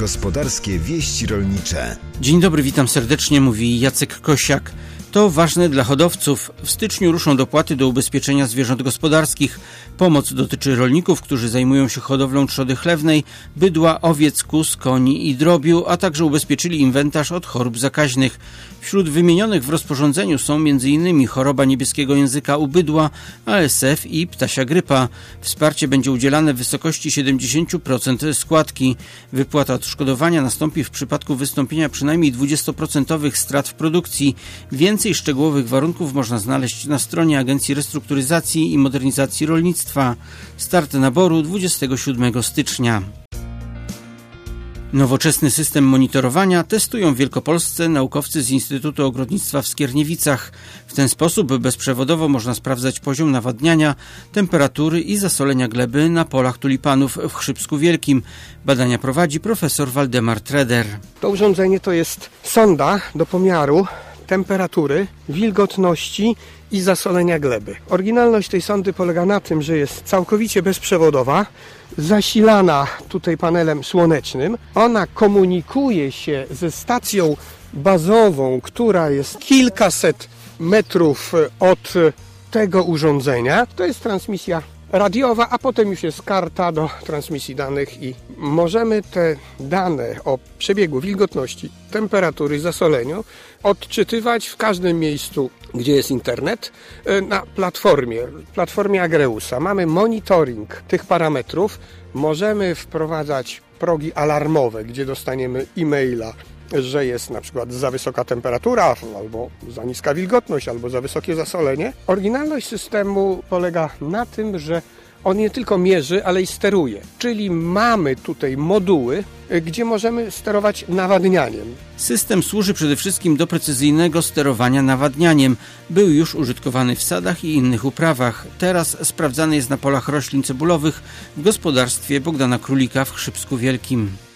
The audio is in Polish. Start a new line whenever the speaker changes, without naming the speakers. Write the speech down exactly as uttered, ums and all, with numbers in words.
Gospodarskie wieści rolnicze.
Dzień dobry, witam serdecznie, mówi Jacek Kosiak. To ważne dla hodowców. W styczniu ruszą dopłaty do ubezpieczenia zwierząt gospodarskich. Pomoc dotyczy rolników, którzy zajmują się hodowlą trzody chlewnej, bydła, owiec, kóz, koni i drobiu, a także ubezpieczyli inwentarz od chorób zakaźnych. Wśród wymienionych w rozporządzeniu są między innymi choroba niebieskiego języka u bydła, A S F i ptasia grypa. Wsparcie będzie udzielane w wysokości siedemdziesiąt procent składki. Wypłata odszkodowania nastąpi w przypadku wystąpienia przynajmniej dwadzieścia procent strat w produkcji. Więcej szczegółowych warunków można znaleźć na stronie Agencji Restrukturyzacji i Modernizacji Rolnictwa. Start naboru dwudziestego siódmego stycznia. Nowoczesny system monitorowania testują w Wielkopolsce naukowcy z Instytutu Ogrodnictwa w Skierniewicach. W ten sposób bezprzewodowo można sprawdzać poziom nawadniania, temperatury i zasolenia gleby na polach tulipanów w Chrzybsku Wielkim. Badania prowadzi profesor Waldemar Treder.
To urządzenie to jest sonda do pomiaru temperatury, wilgotności i zasolenia gleby. Oryginalność tej sondy polega na tym, że jest całkowicie bezprzewodowa, zasilana tutaj panelem słonecznym. Ona komunikuje się ze stacją bazową, która jest kilkaset metrów od tego urządzenia. To jest transmisja radiowa, a potem już jest karta do transmisji danych i możemy te dane o przebiegu wilgotności, temperatury, zasoleniu odczytywać w każdym miejscu, gdzie jest internet, na platformie, platformie Agreusa. Mamy monitoring tych parametrów, możemy wprowadzać progi alarmowe, gdzie dostaniemy e-maila, że jest na przykład za wysoka temperatura, albo za niska wilgotność, albo za wysokie zasolenie. Oryginalność systemu polega na tym, że on nie tylko mierzy, ale i steruje. Czyli mamy tutaj moduły, gdzie możemy sterować nawadnianiem.
System służy przede wszystkim do precyzyjnego sterowania nawadnianiem. Był już użytkowany w sadach i innych uprawach. Teraz sprawdzany jest na polach roślin cebulowych w gospodarstwie Bogdana Królika w Chrzybsku Wielkim.